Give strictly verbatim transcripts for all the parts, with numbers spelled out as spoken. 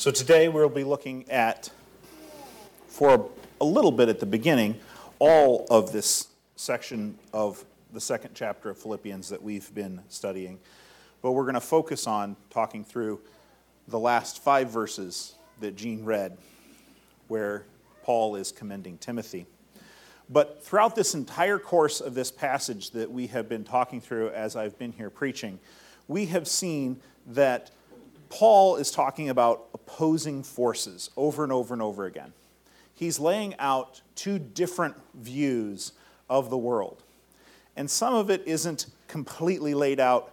So today we'll be looking at, for a little bit at the beginning, all of this section of the second chapter of Philippians that we've been studying. But we're going to focus on talking through the last five verses that Gene read, where Paul is commending Timothy. But throughout this entire course of this passage that we have been talking through as I've been here preaching, we have seen that Paul is talking about opposing forces over and over and over again. He's laying out two different views of the world. And some of it isn't completely laid out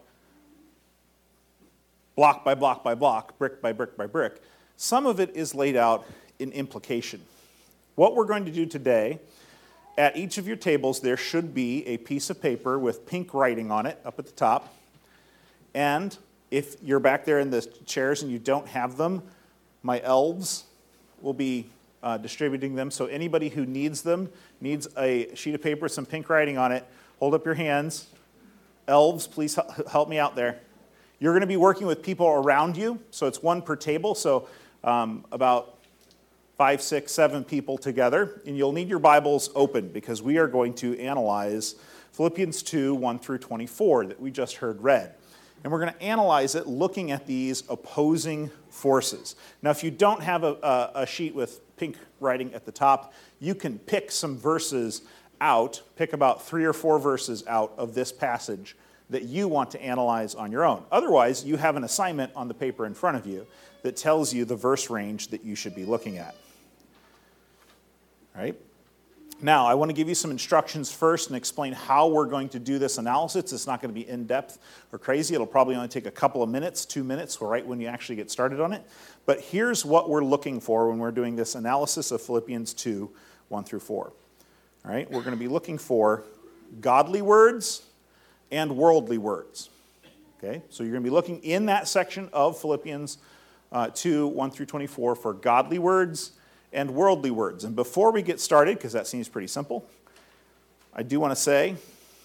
block by block by block, brick by brick by brick. Some of it is laid out in implication. What we're going to do today, at each of your tables there should be a piece of paper with pink writing on it up at the top. And if you're back there in the chairs and you don't have them, my elves will be uh, distributing them. So anybody who needs them, needs a sheet of paper, some pink writing on it, hold up your hands. Elves, please help me out there. You're going to be working with people around you, so it's one per table, so um, about five, six, seven people together. And you'll need your Bibles open because we are going to analyze Philippians two, one through twenty-four that we just heard read. And we're going to analyze it looking at these opposing forces. Now, if you don't have a, a, a sheet with pink writing at the top, you can pick some verses out, pick about three or four verses out of this passage that you want to analyze on your own. Otherwise, you have an assignment on the paper in front of you that tells you the verse range that you should be looking at. All right? Now, I want to give you some instructions first and explain how we're going to do this analysis. It's not going to be in-depth or crazy. It'll probably only take a couple of minutes, two minutes, right when you actually get started on it. But here's what we're looking for when we're doing this analysis of Philippians two, one through four. All right? We're going to be looking for godly words and worldly words. Okay? So you're going to be looking in that section of Philippians uh, two, one through twenty-four for godly words and worldly words. And before we get started, because that seems pretty simple, I do want to say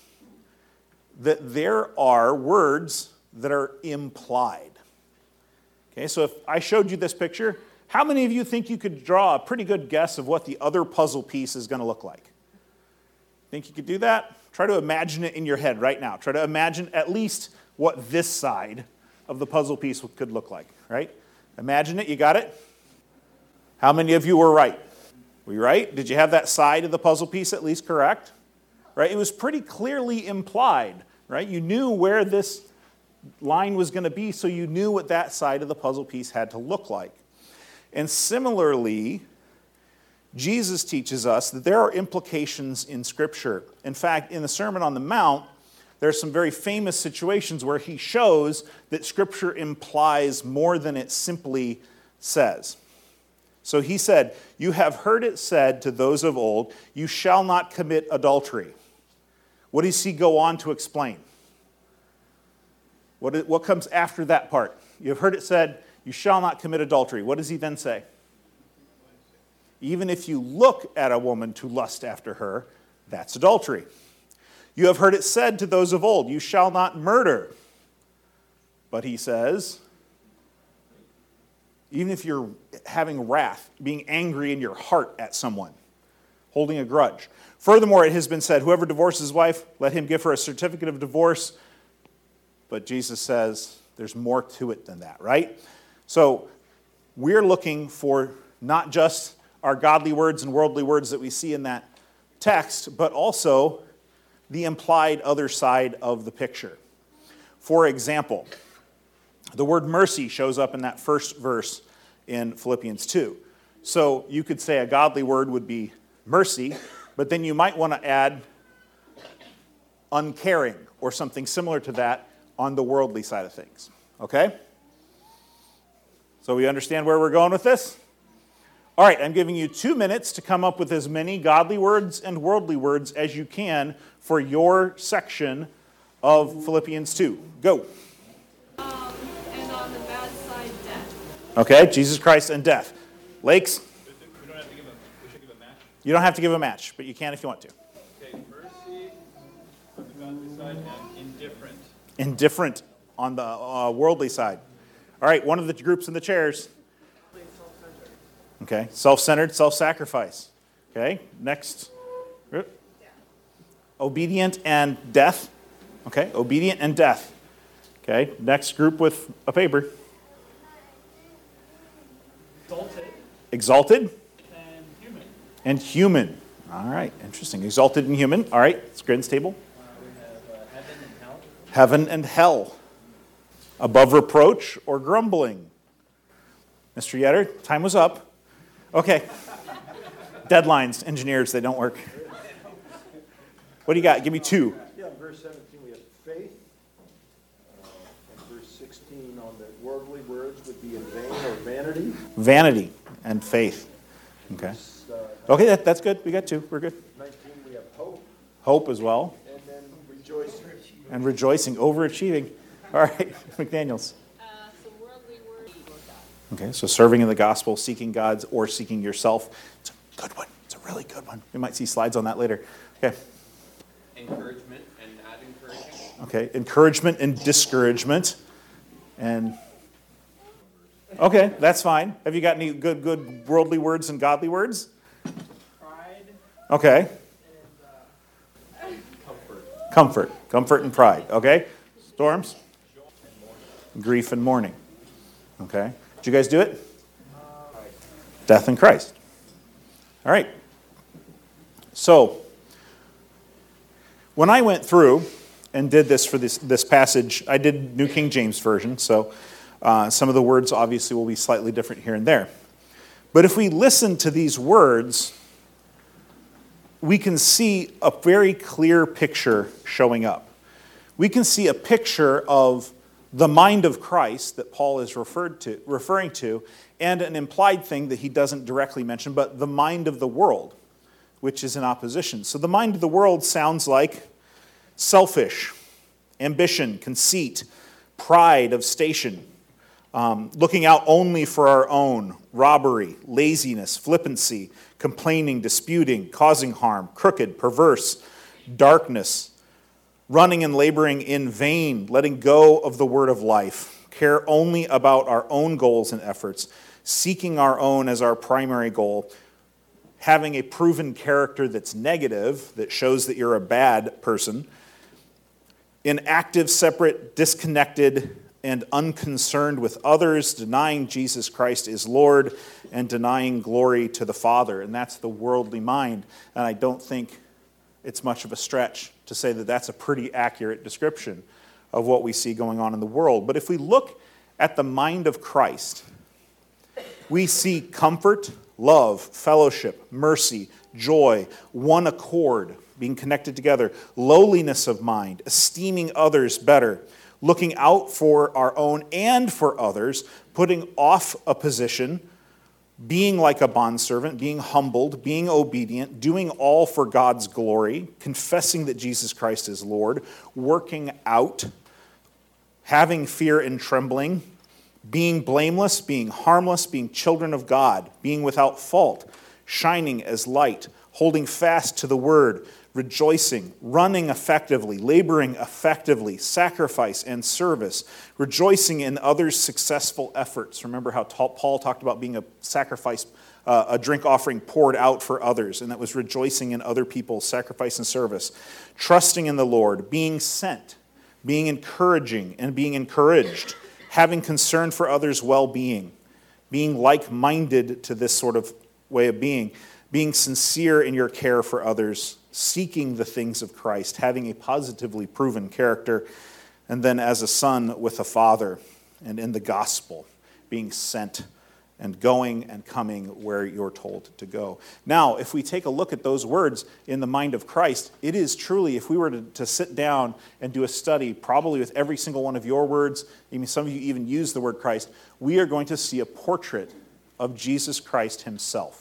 that there are words that are implied. Okay, so if I showed you this picture, how many of you think you could draw a pretty good guess of what the other puzzle piece is going to look like? Think you could do that? Try to imagine it in your head right now. Try to imagine at least what this side of the puzzle piece could look like, right? Imagine it. You got it? How many of you were right? Were you right? Did you have that side of the puzzle piece at least correct? Right? It was pretty clearly implied, right? You knew where this line was going to be, so you knew what that side of the puzzle piece had to look like. And similarly, Jesus teaches us that there are implications in Scripture. In fact, in the Sermon on the Mount, there are some very famous situations where he shows that Scripture implies more than it simply says. So he said, "You have heard it said to those of old, you shall not commit adultery." What does he go on to explain? What, what comes after that part? You have heard it said, you shall not commit adultery. What does he then say? Even if you look at a woman to lust after her, that's adultery. You have heard it said to those of old, you shall not murder. But he says, even if you're having wrath, being angry in your heart at someone, holding a grudge. Furthermore, it has been said, whoever divorces his wife, let him give her a certificate of divorce. But Jesus says there's more to it than that, right? So we're looking for not just our godly words and worldly words that we see in that text, but also the implied other side of the picture. For example, the word mercy shows up in that first verse in Philippians two. So you could say a godly word would be mercy, but then you might want to add uncaring or something similar to that on the worldly side of things. Okay? So we understand where we're going with this? All right, I'm giving you two minutes to come up with as many godly words and worldly words as you can for your section of Philippians two. Go. Um, and on the bad side, death. Okay, Jesus Christ and death. Lakes? We don't have to give a, we should give a match. You don't have to give a match, but you can if you want to. Okay, mercy on the godly side and indifferent. Indifferent on the uh, worldly side. All right, one of the groups in the chairs. Okay, self-centered, self-sacrifice. Okay, next. Obedient and death. Okay, obedient and death. Okay, next group with a paper. Exalted. Exalted. And human. And human. All right, interesting. Exalted and human. All right, let's grade this table. Uh, we have uh, heaven and hell. Heaven and hell. Above reproach or grumbling. Mister Yetter, time was up. Okay. Deadlines, engineers, they don't work. What do you got? Give me two. Yeah, in verse seventeen we have faith. Uh, and verse sixteen on the worldly words would be in vain or vanity. Vanity and faith. Okay. Uh, Okay, that, that's good. We got two. We're good. nineteen we have hope. Hope as well. And then rejoicing. And rejoicing, overachieving. All right, McDaniels. Uh, some worldly words. Okay, so serving in the gospel, seeking God's, or seeking yourself. It's a good one. It's a really good one. We might see slides on that later. Okay. Encouragement and not encouraging. Okay, encouragement and discouragement. And okay, that's fine. Have you got any good, good worldly words and godly words? Pride. Okay. And uh, Comfort. Comfort. Comfort and pride. Okay. Storms. Grief and mourning. Okay. Did you guys do it? Death in Christ. All right. So, when I went through and did this for this, this passage, I did New King James Version, so uh, some of the words obviously will be slightly different here and there. But if we listen to these words, we can see a very clear picture showing up. We can see a picture of the mind of Christ that Paul is referred to, referring to, and an implied thing that he doesn't directly mention, but the mind of the world, which is in opposition. So the mind of the world sounds like selfish, ambition, conceit, pride of station, um, looking out only for our own, robbery, laziness, flippancy, complaining, disputing, causing harm, crooked, perverse, darkness, running and laboring in vain, letting go of the word of life, care only about our own goals and efforts, seeking our own as our primary goal, having a proven character that's negative, that shows that you're a bad person, inactive, separate, disconnected, and unconcerned with others, denying Jesus Christ is Lord, and denying glory to the Father. And that's the worldly mind. And I don't think it's much of a stretch to say that that's a pretty accurate description of what we see going on in the world. But if we look at the mind of Christ, we see comfort, love, fellowship, mercy, joy, one accord, being connected together, lowliness of mind, esteeming others better, looking out for our own and for others, putting off a position, being like a bondservant, being humbled, being obedient, doing all for God's glory, confessing that Jesus Christ is Lord, working out, having fear and trembling, being blameless, being harmless, being children of God, being without fault, shining as light, holding fast to the word, rejoicing, running effectively, laboring effectively, sacrifice and service, rejoicing in others' successful efforts. Remember how Paul talked about being a sacrifice, uh, a drink offering poured out for others, and that was rejoicing in other people's sacrifice and service. Trusting in the Lord, being sent, being encouraging and being encouraged, having concern for others' well-being, being like-minded to this sort of way of being, being sincere in your care for others, seeking the things of Christ, having a positively proven character, and then as a son with a father, and in the gospel, being sent and going and coming where you're told to go. Now, if we take a look at those words in the mind of Christ, it is truly, if we were to, to sit down and do a study, probably with every single one of your words, even some of you even use the word Christ, we are going to see a portrait of Jesus Christ himself.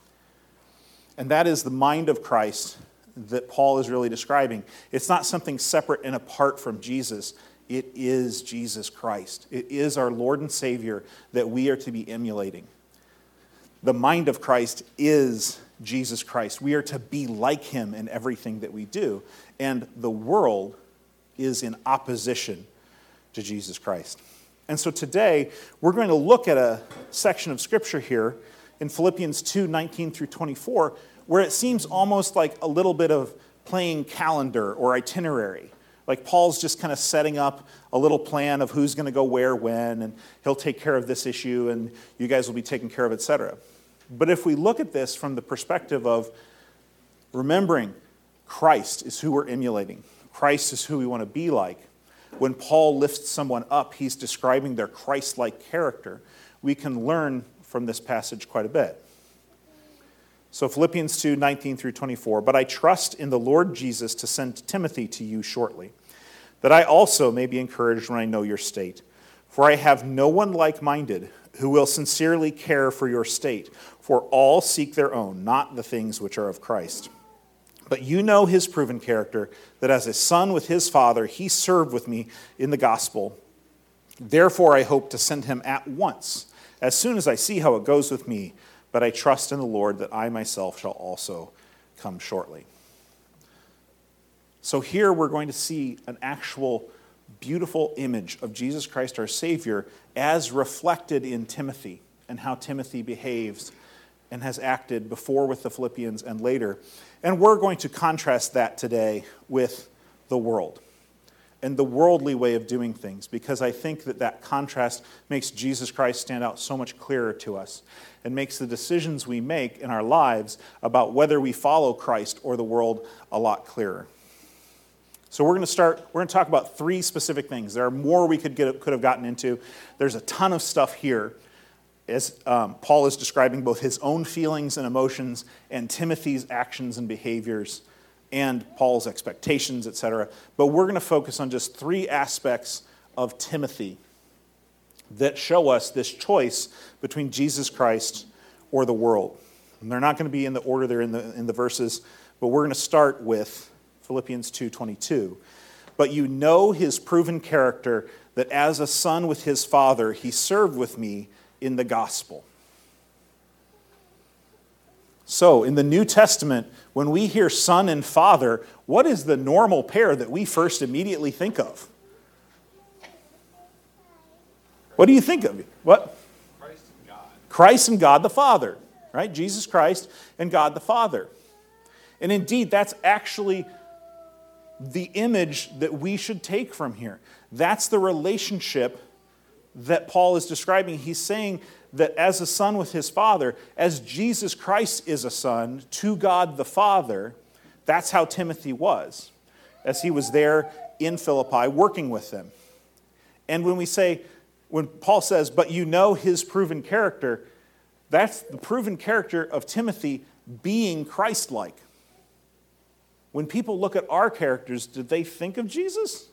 And that is the mind of Christ that Paul is really describing. It's not something separate and apart from Jesus. It is Jesus Christ. It is our Lord and Savior that we are to be emulating. The mind of Christ is Jesus Christ. We are to be like him in everything that we do. And the world is in opposition to Jesus Christ. And so today, we're going to look at a section of Scripture here in Philippians two, nineteen through twenty-four, where it seems almost like a little bit of playing calendar or itinerary. Like Paul's just kind of setting up a little plan of who's going to go where, when, and he'll take care of this issue, and you guys will be taken care of, et cetera. But if we look at this from the perspective of remembering Christ is who we're emulating, Christ is who we want to be like, when Paul lifts someone up, he's describing their Christ-like character. We can learn from this passage quite a bit. So Philippians two, nineteen through twenty-four, but I trust in the Lord Jesus to send Timothy to you shortly, that I also may be encouraged when I know your state. For I have no one like-minded who will sincerely care for your state, for all seek their own, not the things which are of Christ. But you know his proven character, that as a son with his father, he served with me in the gospel. Therefore I hope to send him at once, as soon as I see how it goes with me. But I trust in the Lord that I myself shall also come shortly. So here we're going to see an actual beautiful image of Jesus Christ our Savior as reflected in Timothy and how Timothy behaves and has acted before with the Philippians and later. And we're going to contrast that today with the world and the worldly way of doing things, because I think that that contrast makes Jesus Christ stand out so much clearer to us and makes the decisions we make in our lives about whether we follow Christ or the world a lot clearer. So we're going to start, we're going to talk about three specific things. There are more we could get, could have gotten into. There's a ton of stuff here as um, Paul is describing both his own feelings and emotions and Timothy's actions and behaviors and Paul's expectations, et cetera. But we're going to focus on just three aspects of Timothy that show us this choice between Jesus Christ or the world. And they're not going to be in the order they're in the, in the verses, but we're going to start with Philippians two twenty-two. But you know his proven character, that as a son with his father, he served with me in the gospel. So, in the New Testament, when we hear son and father, what is the normal pair that we first immediately think of? What do you think of? What? Christ and God. Christ and God the Father, right? Jesus Christ and God the Father. And indeed, that's actually the image that we should take from here. That's the relationship that Paul is describing. He's saying that as a son with his father, as Jesus Christ is a son to God the Father, that's how Timothy was, as he was there in Philippi working with them. And when we say, when Paul says, but you know his proven character, that's the proven character of Timothy being Christ-like. When people look at our characters, do they think of Jesus?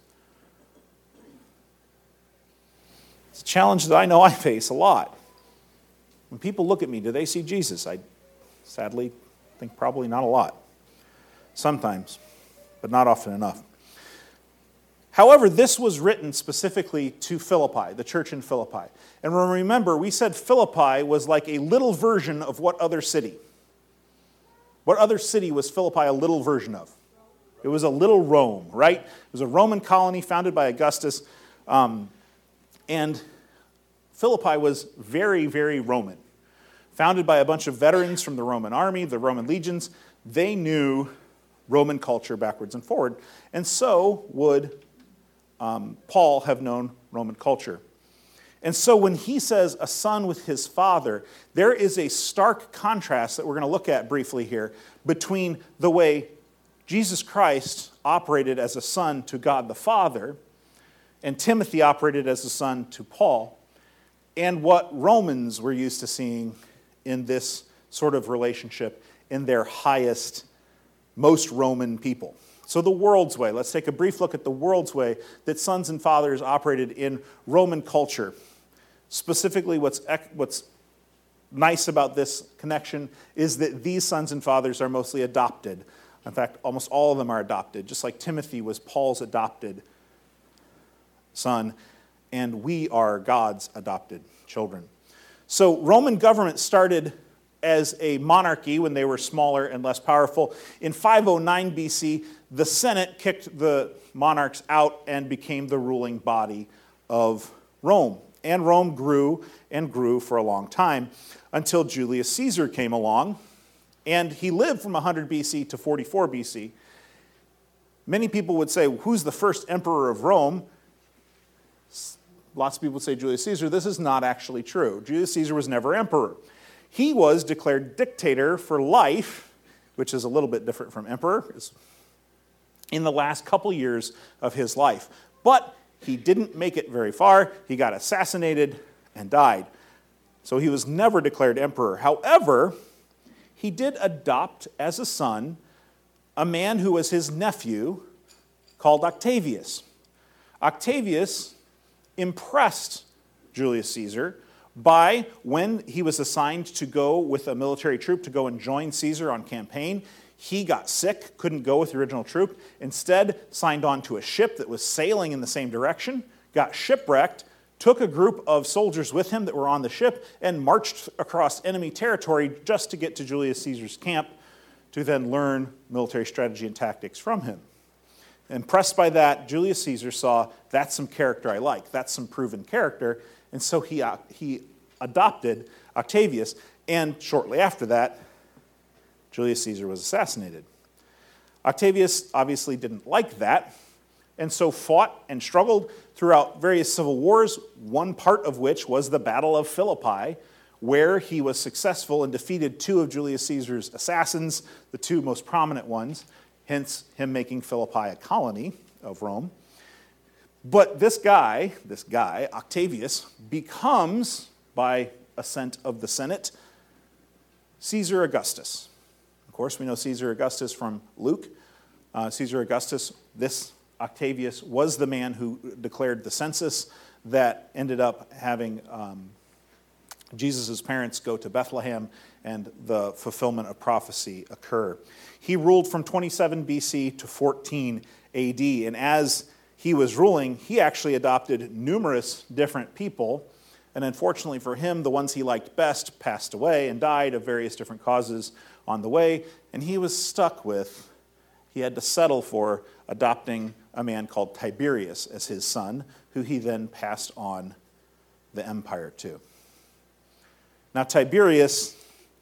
It's a challenge that I know I face a lot. When people look at me, do they see Jesus? I sadly think probably not a lot. Sometimes, but not often enough. However, this was written specifically to Philippi, the church in Philippi. And remember, we said Philippi was like a little version of what other city? What other city was Philippi a little version of? It was a little Rome, right? It was a Roman colony founded by Augustus. Um, and Philippi was very, very Roman. Founded by a bunch of veterans from the Roman army, the Roman legions. They knew Roman culture backwards and forward. And so would um, Paul have known Roman culture. And so when he says a son with his father, there is a stark contrast that we're going to look at briefly here between the way Jesus Christ operated as a son to God the Father and Timothy operated as a son to Paul, and what Romans were used to seeing in this sort of relationship in their highest, most Roman people. So the world's way. Let's take a brief look at the world's way that sons and fathers operated in Roman culture. Specifically, what's, what's nice about this connection is that these sons and fathers are mostly adopted. In fact, almost all of them are adopted, just like Timothy was Paul's adopted son, and we are God's adopted children. So Roman government started as a monarchy when they were smaller and less powerful. In five oh nine B C, the Senate kicked the monarchs out and became the ruling body of Rome. And Rome grew and grew for a long time until Julius Caesar came along, and he lived from one hundred B C to forty-four B C. Many people would say, who's the first emperor of Rome? Lots of people would say Julius Caesar. This is not actually true. Julius Caesar was never emperor. He was declared dictator for life, which is a little bit different from emperor, in the last couple years of his life. But he didn't make it very far. He got assassinated and died. So he was never declared emperor. However, he did adopt as a son a man who was his nephew called Octavius. Octavius impressed Julius Caesar by, when he was assigned to go with a military troop to go and join Caesar on campaign, he got sick, couldn't go with the original troop, instead signed on to a ship that was sailing in the same direction, got shipwrecked, took a group of soldiers with him that were on the ship, and marched across enemy territory just to get to Julius Caesar's camp to then learn military strategy and tactics from him. Impressed by that, Julius Caesar saw, that's some character I like, that's some proven character, and so he, uh, he adopted Octavius, and shortly after that, Julius Caesar was assassinated. Octavius obviously didn't like that, and so fought and struggled throughout various civil wars, one part of which was the Battle of Philippi, where he was successful and defeated two of Julius Caesar's assassins, the two most prominent ones, hence him making Philippi a colony of Rome. But this guy, this guy, Octavius, becomes, by assent of the Senate, Caesar Augustus. Of course, we know Caesar Augustus from Luke. Uh, Caesar Augustus, this Octavius, was the man who declared the census that ended up having um, Jesus' parents go to Bethlehem and the fulfillment of prophecy occur. He ruled from twenty-seven B C to fourteen A D, and as he was ruling, he actually adopted numerous different people, and unfortunately for him, the ones he liked best passed away and died of various different causes on the way, and he was stuck with, he had to settle for adopting a man called Tiberius as his son, who he then passed on the empire to. Now, Tiberius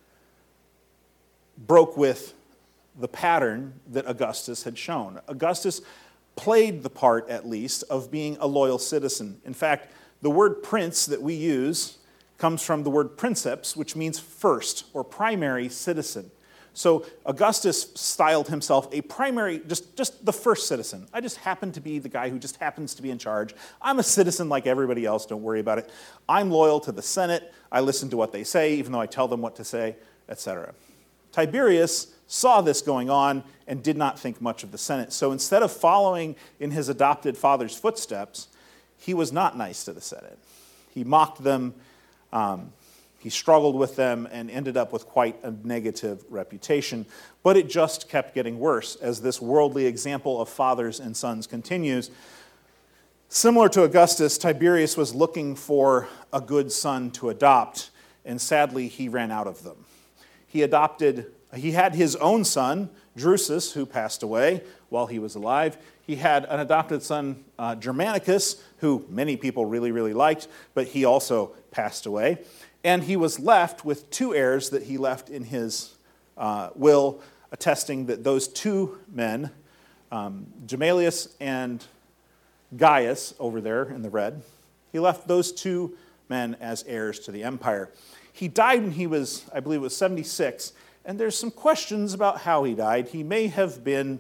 broke with the pattern that Augustus had shown. Augustus played the part, at least, of being a loyal citizen. In fact, the word prince that we use comes from the word princeps, which means first or primary citizen. So Augustus styled himself a primary, just, just the first citizen. I just happen to be the guy who just happens to be in charge. I'm a citizen like everybody else, don't worry about it. I'm loyal to the Senate. I listen to what they say, even though I tell them what to say, et cetera. Tiberius saw this going on and did not think much of the Senate. So instead of following in his adopted father's footsteps, he was not nice to the Senate. He mocked them. Um, He struggled with them and ended up with quite a negative reputation. But it just kept getting worse as this worldly example of fathers and sons continues. Similar to Augustus, Tiberius was looking for a good son to adopt, and sadly he ran out of them. He adopted, he had his own son, Drusus, who passed away while he was alive. He had an adopted son, uh, Germanicus, who many people really, really liked, but he also passed away. And he was left with two heirs that he left in his uh, will, attesting that those two men, um, Gemalius and Gaius, over there in the red, he left those two men as heirs to the empire. He died when he was, I believe it was seventy-six, and there's some questions about how he died. He may have been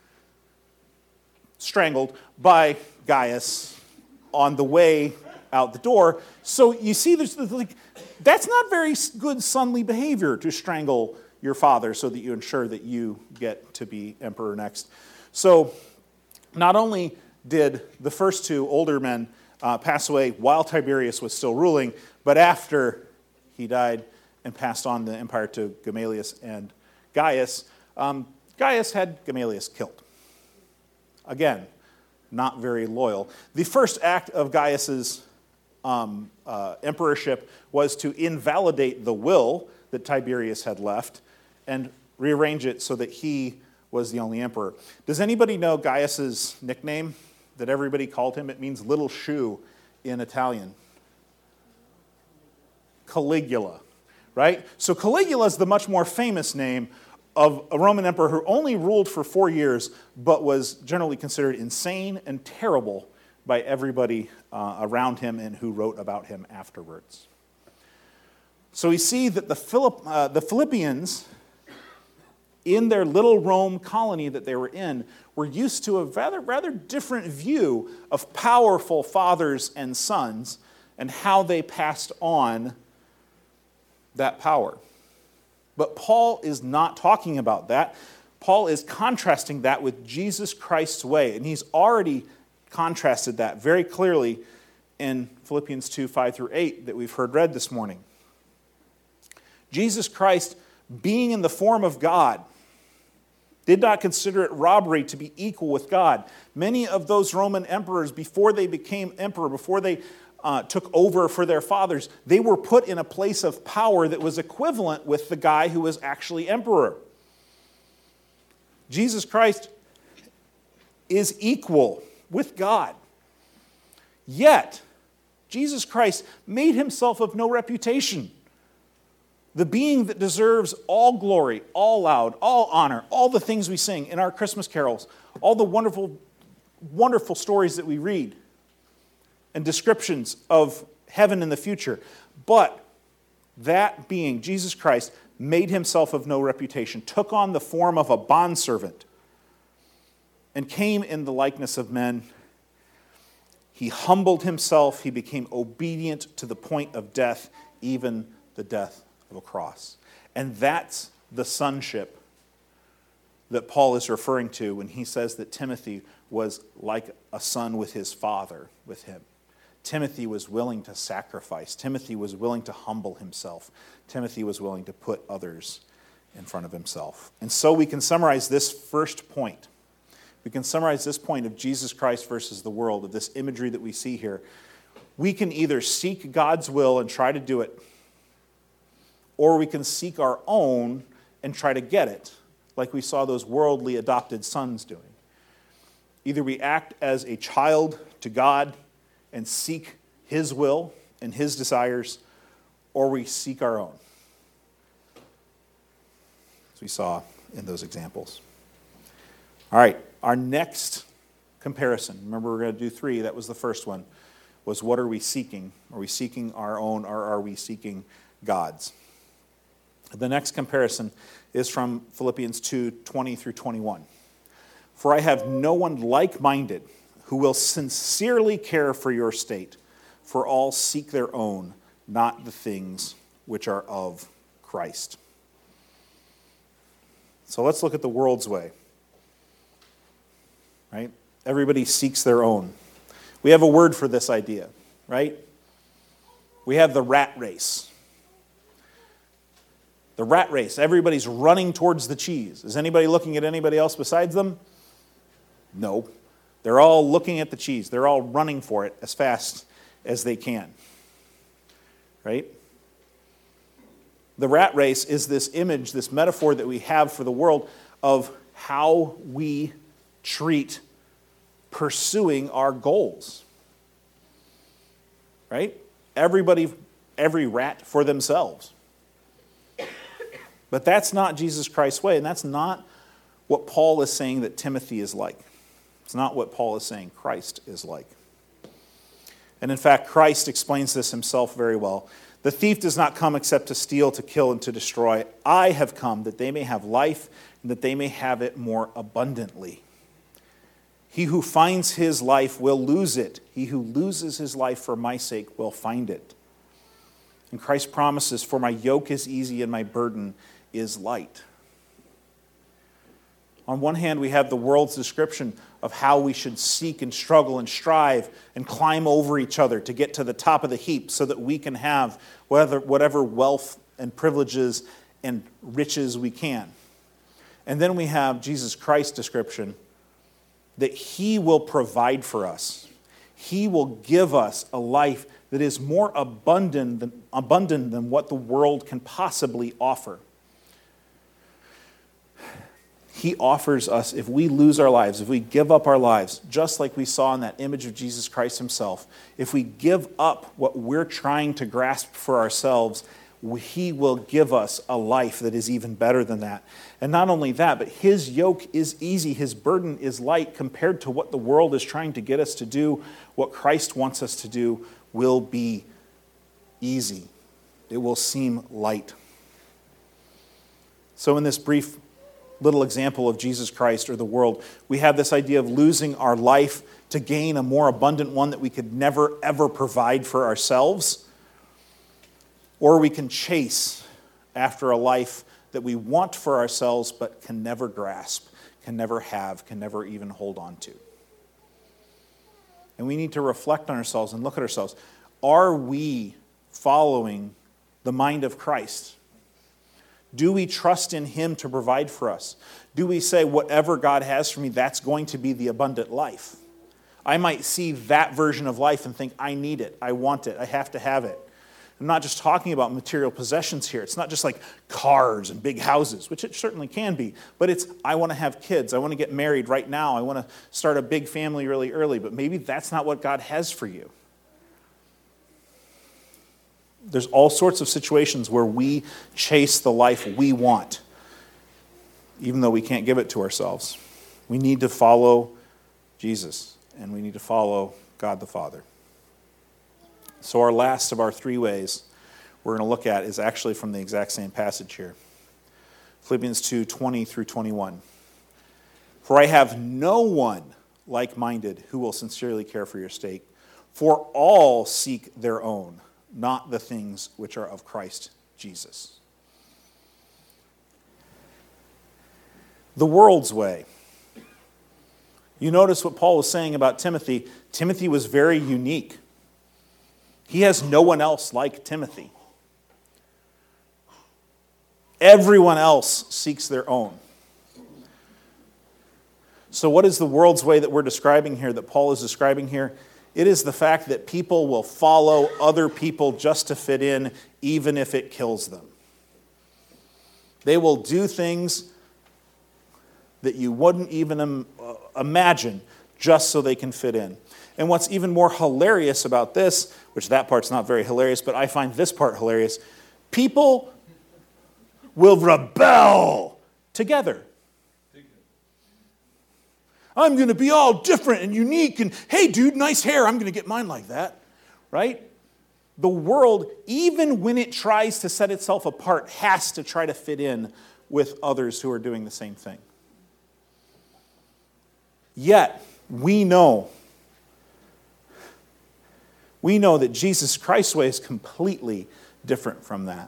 strangled by Gaius on the way out the door. So you see, there's like, that's not very good sonly behavior to strangle your father so that you ensure that you get to be emperor next. So not only did the first two older men uh, pass away while Tiberius was still ruling, but after he died and passed on the empire to Gamalius and Gaius, um, Gaius had Gamalius killed. Again, not very loyal. The first act of Gaius's Um, uh, emperorship was to invalidate the will that Tiberius had left and rearrange it so that he was the only emperor. Does anybody know Gaius's nickname that everybody called him? It means little shoe in Italian. Caligula, right? So Caligula is the much more famous name of a Roman emperor who only ruled for four years, but was generally considered insane and terrible by everybody uh, around him and who wrote about him afterwards. So we see that the, Philipp, uh, the Philippians, in their little Rome colony that they were in, were used to a rather, rather different view of powerful fathers and sons and how they passed on that power. But Paul is not talking about that. Paul is contrasting that with Jesus Christ's way, and he's already contrasted that very clearly in Philippians two, five through eight that we've heard read this morning. Jesus Christ, being in the form of God, did not consider it robbery to be equal with God. Many of those Roman emperors, before they became emperor, before they uh, took over for their fathers, they were put in a place of power that was equivalent with the guy who was actually emperor. Jesus Christ is equal with God. Yet, Jesus Christ made himself of no reputation. The being that deserves all glory, all laud, all honor, all the things we sing in our Christmas carols, all the wonderful, wonderful stories that we read, and descriptions of heaven in the future. But that being, Jesus Christ, made himself of no reputation, took on the form of a bondservant, and came in the likeness of men. He humbled himself. He became obedient to the point of death, even the death of a cross. And that's the sonship that Paul is referring to when he says that Timothy was like a son with his father, with him. Timothy was willing to sacrifice. Timothy was willing to humble himself. Timothy was willing to put others in front of himself. And so we can summarize this first point. We can summarize this point of Jesus Christ versus the world, of this imagery that we see here. We can either seek God's will and try to do it, or we can seek our own and try to get it, like we saw those worldly adopted sons doing. Either we act as a child to God and seek his will and his desires, or we seek our own, as we saw in those examples. All right, our next comparison, remember we're going to do three, that was the first one, was what are we seeking? Are we seeking our own, or are we seeking God's? The next comparison is from Philippians two, twenty through twenty-one. For I have no one like-minded who will sincerely care for your state, for all seek their own, not the things which are of Christ. So let's look at the world's way. Right? Everybody seeks their own. We have a word for this idea, right? We have the rat race. The rat race. Everybody's running towards the cheese. Is anybody looking at anybody else besides them? No. They're all looking at the cheese. They're all running for it as fast as they can. Right? The rat race is this image, this metaphor that we have for the world of how we treat pursuing our goals. Right? Everybody, every rat for themselves. But that's not Jesus Christ's way, and that's not what Paul is saying that Timothy is like. It's not what Paul is saying Christ is like. And in fact, Christ explains this himself very well. The thief does not come except to steal, to kill, and to destroy. I have come that they may have life, and that they may have it more abundantly. He who finds his life will lose it. He who loses his life for my sake will find it. And Christ promises, for my yoke is easy and my burden is light. On one hand, we have the world's description of how we should seek and struggle and strive and climb over each other to get to the top of the heap so that we can have whatever, whatever wealth and privileges and riches we can. And then we have Jesus Christ's description that he will provide for us. He will give us a life that is more abundant than, abundant than what the world can possibly offer. He offers us, if we lose our lives, if we give up our lives, just like we saw in that image of Jesus Christ himself, if we give up what we're trying to grasp for ourselves, he will give us a life that is even better than that. And not only that, but his yoke is easy, his burden is light compared to what the world is trying to get us to do. What Christ wants us to do will be easy. It will seem light. So in this brief little example of Jesus Christ or the world, we have this idea of losing our life to gain a more abundant one that we could never, ever provide for ourselves. Or we can chase after a life that we want for ourselves but can never grasp, can never have, can never even hold on to. And we need to reflect on ourselves and look at ourselves. Are we following the mind of Christ? Do we trust in him to provide for us? Do we say, whatever God has for me, that's going to be the abundant life? I might see that version of life and think, I need it, I want it, I have to have it. I'm not just talking about material possessions here. It's not just like cars and big houses, which it certainly can be. But it's, I want to have kids. I want to get married right now. I want to start a big family really early. But maybe that's not what God has for you. There's all sorts of situations where we chase the life we want, even though we can't give it to ourselves. We need to follow Jesus, and we need to follow God the Father. So our last of our three ways we're going to look at is actually from the exact same passage here. Philippians two, twenty through twenty-one. For I have no one like-minded who will sincerely care for your sake, for all seek their own, not the things which are of Christ Jesus. The world's way. You notice what Paul was saying about Timothy. Timothy was very unique. He has no one else like Timothy. Everyone else seeks their own. So what is the world's way that we're describing here, that Paul is describing here? It is the fact that people will follow other people just to fit in, even if it kills them. They will do things that you wouldn't even imagine just so they can fit in. And what's even more hilarious about this, which that part's not very hilarious, but I find this part hilarious, people will rebel together. I'm going to be all different and unique, and hey, dude, nice hair, I'm going to get mine like that, right? The world, even when it tries to set itself apart, has to try to fit in with others who are doing the same thing. Yet, we know, we know that Jesus Christ's way is completely different from that.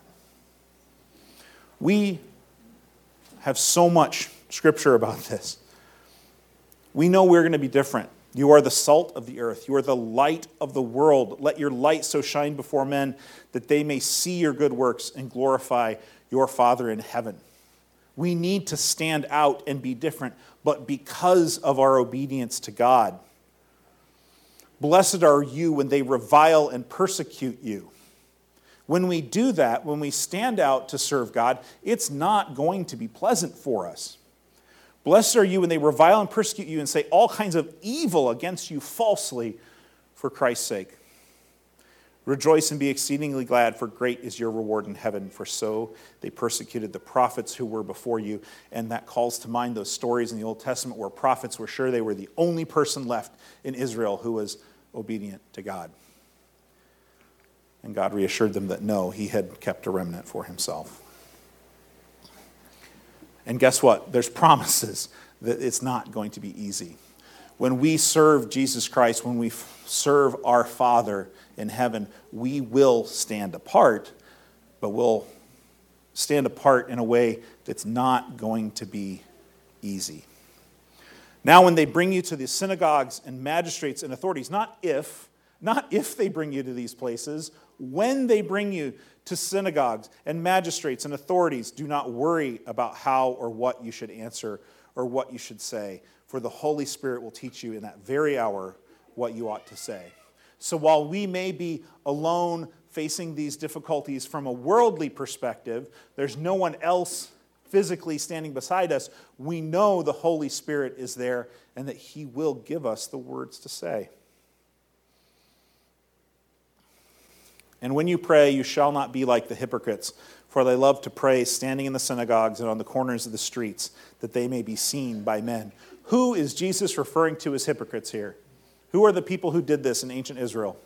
We have so much scripture about this. We know we're going to be different. You are the salt of the earth. You are the light of the world. Let your light so shine before men that they may see your good works and glorify your Father in heaven. We need to stand out and be different, but because of our obedience to God. Blessed are you when they revile and persecute you. When we do that, when we stand out to serve God, it's not going to be pleasant for us. Blessed are you when they revile and persecute you and say all kinds of evil against you falsely for Christ's sake. Rejoice and be exceedingly glad, for great is your reward in heaven, for so they persecuted the prophets who were before you. And that calls to mind those stories in the Old Testament where prophets were sure they were the only person left in Israel who was obedient to God. And God reassured them that no, he had kept a remnant for himself. And guess what? There's promises that it's not going to be easy. When we serve Jesus Christ, when we f- serve our Father in heaven, we will stand apart, but we'll stand apart in a way that's not going to be easy. Now, when they bring you to the synagogues and magistrates and authorities, not if, not if they bring you to these places, when they bring you to synagogues and magistrates and authorities, do not worry about how or what you should answer or what you should say, for the Holy Spirit will teach you in that very hour what you ought to say. So while we may be alone facing these difficulties from a worldly perspective, there's no one else physically standing beside us, we know the Holy Spirit is there and that he will give us the words to say. And when you pray, you shall not be like the hypocrites, for they love to pray standing in the synagogues and on the corners of the streets, that they may be seen by men. Who is Jesus referring to as hypocrites here? Who are the people who did this in ancient Israel?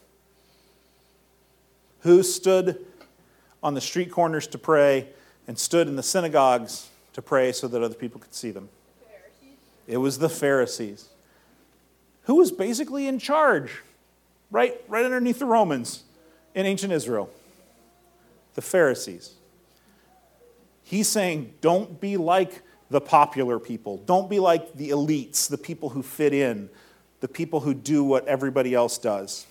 Who stood on the street corners to pray and stood in the synagogues to pray so that other people could see them? Pharisees. It was the Pharisees. Who was basically in charge, right, right underneath the Romans in ancient Israel? The Pharisees. He's saying, don't be like the popular people. Don't be like the elites, the people who fit in, the people who do what everybody else does.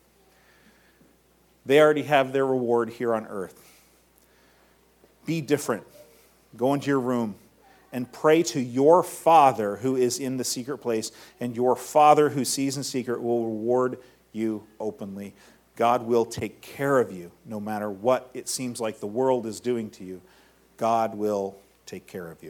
They already have their reward here on earth. Be different. Go into your room and pray to your Father who is in the secret place, and your Father who sees in secret will reward you openly. God will take care of you no matter what it seems like the world is doing to you. God will take care of you.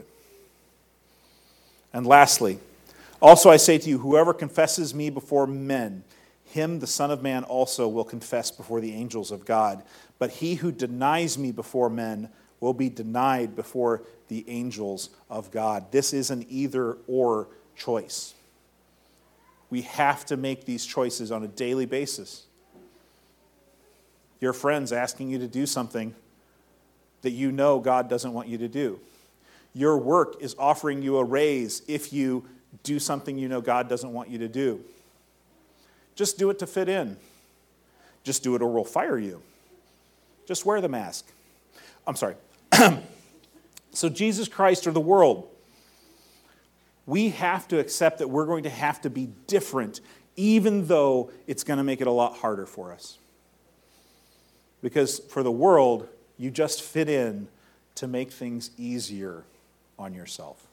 And lastly, also I say to you, whoever confesses me before men, him the Son of Man also will confess before the angels of God. But he who denies me before men will be denied before the angels of God. This is an either-or choice. We have to make these choices on a daily basis. Your friend's asking you to do something that you know God doesn't want you to do. Your work is offering you a raise if you do something you know God doesn't want you to do. Just do it to fit in. Just do it or we'll fire you. Just wear the mask. I'm sorry. So Jesus Christ or the world, we have to accept that we're going to have to be different, even though it's going to make it a lot harder for us. Because for the world, you just fit in to make things easier on yourself.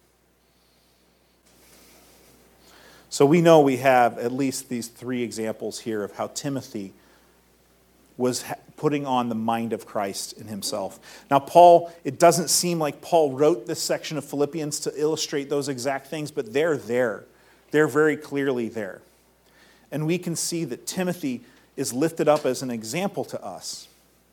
So we know we have at least these three examples here of how Timothy was putting on the mind of Christ in himself. Now, Paul, it doesn't seem like Paul wrote this section of Philippians to illustrate those exact things, but they're there. They're very clearly there. And we can see that Timothy is lifted up as an example to us.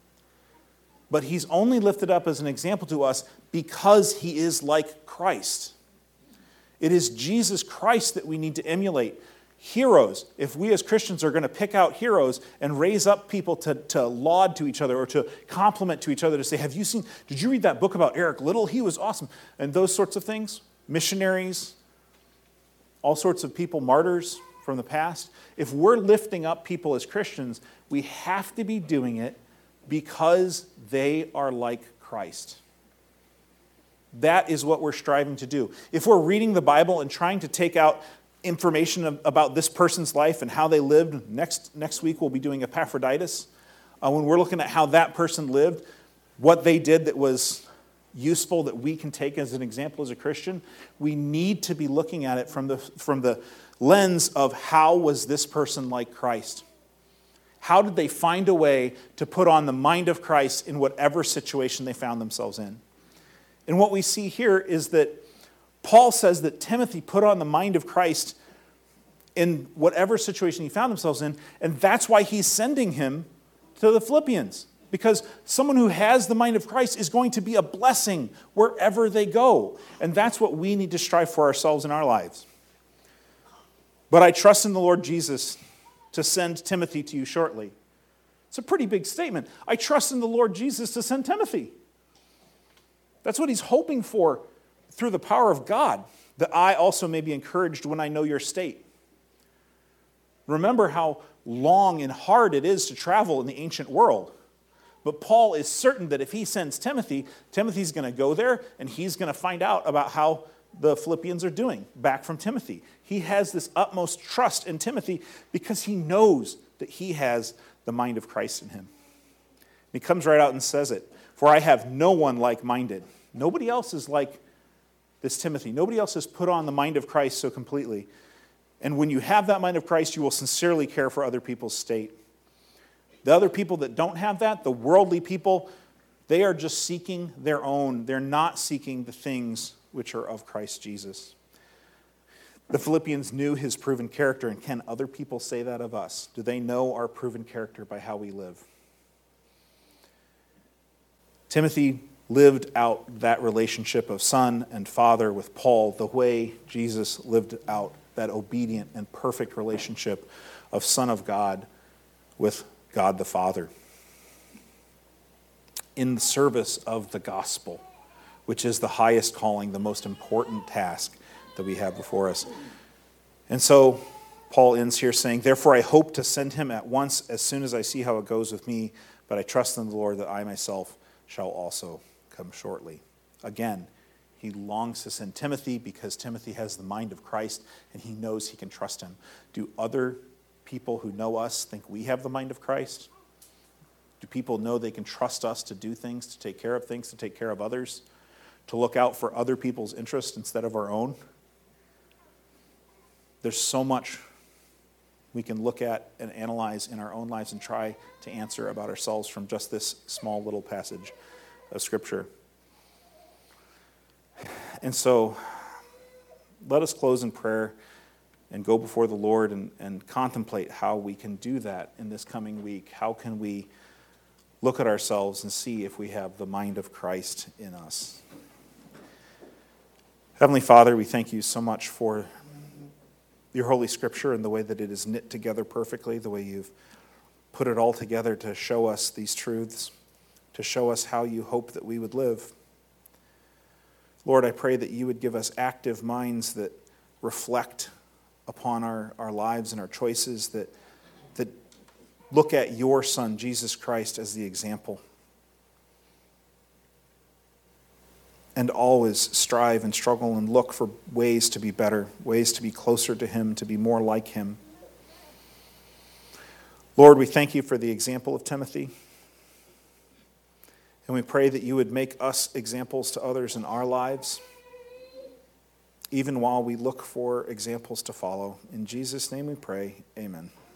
But he's only lifted up as an example to us because he is like Christ. It is Jesus Christ that we need to emulate. Heroes, if we as Christians are going to pick out heroes and raise up people to, to laud to each other or to compliment to each other, to say, have you seen, did you read that book about Eric Liddell? He was awesome. And those sorts of things, missionaries, all sorts of people, martyrs from the past. If we're lifting up people as Christians, we have to be doing it because they are like Christ. That is what we're striving to do. If we're reading the Bible and trying to take out information about this person's life and how they lived, next, next week we'll be doing Epaphroditus. Uh, when we're looking at how that person lived, what they did that was useful that we can take as an example as a Christian, we need to be looking at it from the, from the lens of how was this person like Christ? How did they find a way to put on the mind of Christ in whatever situation they found themselves in? And what we see here is that Paul says that Timothy put on the mind of Christ in whatever situation he found himself in, and that's why he's sending him to the Philippians. Because someone who has the mind of Christ is going to be a blessing wherever they go. And that's what we need to strive for ourselves in our lives. But I trust in the Lord Jesus to send Timothy to you shortly. It's a pretty big statement. I trust in the Lord Jesus to send Timothy. That's what he's hoping for through the power of God, that I also may be encouraged when I know your state. Remember how long and hard it is to travel in the ancient world. But Paul is certain that if he sends Timothy, Timothy's going to go there and he's going to find out about how the Philippians are doing back from Timothy. He has this utmost trust in Timothy because he knows that he has the mind of Christ in him. He comes right out and says it. For I have no one like-minded. Nobody else is like this Timothy. Nobody else has put on the mind of Christ so completely. And when you have that mind of Christ, you will sincerely care for other people's state. The other people that don't have that, the worldly people, They are just seeking their own. They're not seeking the things which are of Christ Jesus. The Philippians knew his proven character, and can other people say that of us? Do they know our proven character by how we live? Timothy lived out that relationship of son and father with Paul the way Jesus lived out that obedient and perfect relationship of Son of God with God the Father, in the service of the gospel, which is the highest calling, the most important task that we have before us. And so Paul ends here saying, therefore I hope to send him at once as soon as I see how it goes with me, but I trust in the Lord that I myself shall also come shortly. Again, he longs to send Timothy because Timothy has the mind of Christ and he knows he can trust him. Do other people who know us think we have the mind of Christ? Do people know they can trust us to do things, to take care of things, to take care of others, to look out for other people's interests instead of our own? There's so much we can look at and analyze in our own lives and try to answer about ourselves from just this small little passage of Scripture. And so let us close in prayer and go before the Lord and, and contemplate how we can do that in this coming week. How can we look at ourselves and see if we have the mind of Christ in us? Heavenly Father, we thank you so much for your Holy Scripture and the way that it is knit together perfectly, the way you've put it all together to show us these truths, to show us how you hope that we would live. Lord, I pray that you would give us active minds that reflect upon our, our lives and our choices, that, that look at your Son, Jesus Christ, as the example, and always strive and struggle and look for ways to be better, ways to be closer to him, to be more like him. Lord, we thank you for the example of Timothy. And we pray that you would make us examples to others in our lives, even while we look for examples to follow. In Jesus' name we pray, amen.